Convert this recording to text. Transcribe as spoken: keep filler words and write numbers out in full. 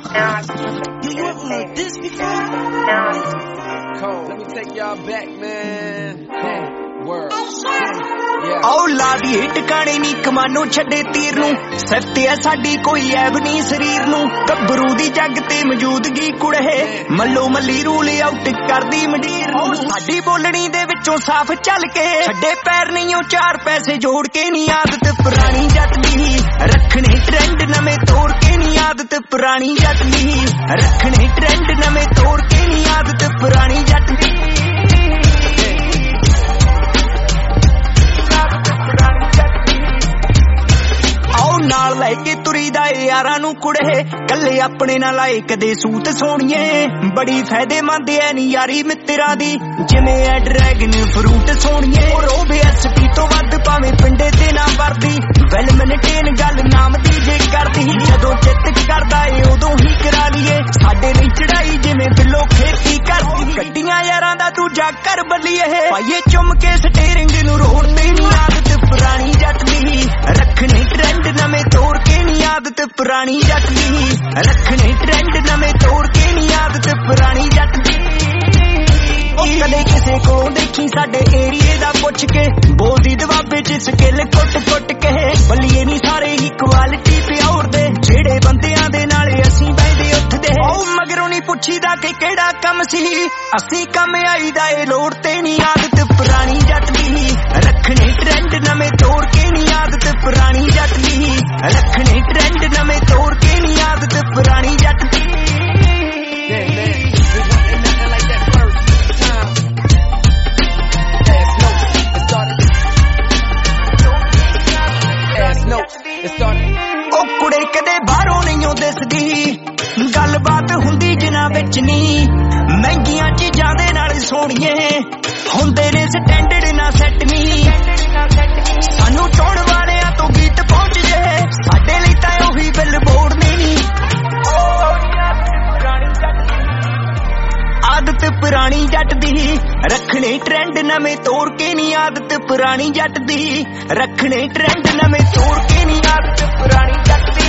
You ever heard this before? Cold. Let me take y'all back, man. Cold. Word. Yeah. औलादी टकाने नी कमानो छड़े तीर नू सत्ते है साडी कोई ऐब नी शरीर नू गब्बरू दी जग ते मौजूदगी कुड़े मल्लो मल्ली रूल आउट करदी मंडीर नू साडी बोलणी दे विचों साफ चल के छड्डे पैर नहीं ओ चार पैसे जोड़ के नी आदत पुरानी जट दी रखने ट्रेंड नਵੇਂ तोड़ के नी आदत पुरानी जट दी रखने ट्रेंड नਵੇਂ तोड़ के नी आदत पुरानी जट दी नाल लैके तुरीदा यारां नू कुड़े कल्ले अपने ना लाए कदे सूत सोणिए बड़ी फायदेमंद है नी यारी मित्तरां दी जिवें ऐ ड्रैगन फ्रूट सोणिए रोबे एसपी तो वध भावें पिंडे ते ना वरदी वैल मेनटेन गल नाम दी जे करदी जदों चित करदा ए उदों ही करा लीए साडे लई चढ़ाई जिवें बिल्लो खेती करदी गड्डियां यारां दा दूजा कर बल्लीए पाइए चुम के स्टीयरिंग नू रोड ते नी आदत पुरानी जट दी रखने ट्रेंड नਵੇਂ तोड़ के नी आदत पुरानी जट दी रखने ट्रेंड नਵੇਂ तोड़ के नी आदत पुरानी जट दी कदे किसे को देखी साडे एरिए दा पुछ के बोलदी दबाबे च स्किल कुट कुट के बल्लीए नी सारे ही क्वालिटी प्योर दे जेड़े बंदियां दे नाले असीं बैठे उठदे ओ मगरों नी पुछीदा कि केड़ा कम सी असीं कम आई दा ए लोड़ ते नी आदत पुरानी जट दी रखने ट्रेंड नਵੇਂ तोड़ के नी आदत पुरानी जट दी रखने ट्रेंड नਵੇਂ तोड़ के नी आदत पुरानी जट दी ओ कुड़े कदे बाहरों नहीं दिसदी गलबात हुंदी जिन्हां विच नी महंगियां चीजां दे नाल सोहणीए हुंदे ने स्टैंडर्ड ना सैट नी सानू टोण वालियां तो गीत पहुंच जे साडे लई तां ओही बिलबोर्ड ने नी आदत पुरानी जट दी रखने ट्रेंड नਵੇਂ तोड़ के नी आदत पुरानी जट दी रखने ट्रेंड नਵੇਂ तोड़ के नी आदत पुरानी जट दी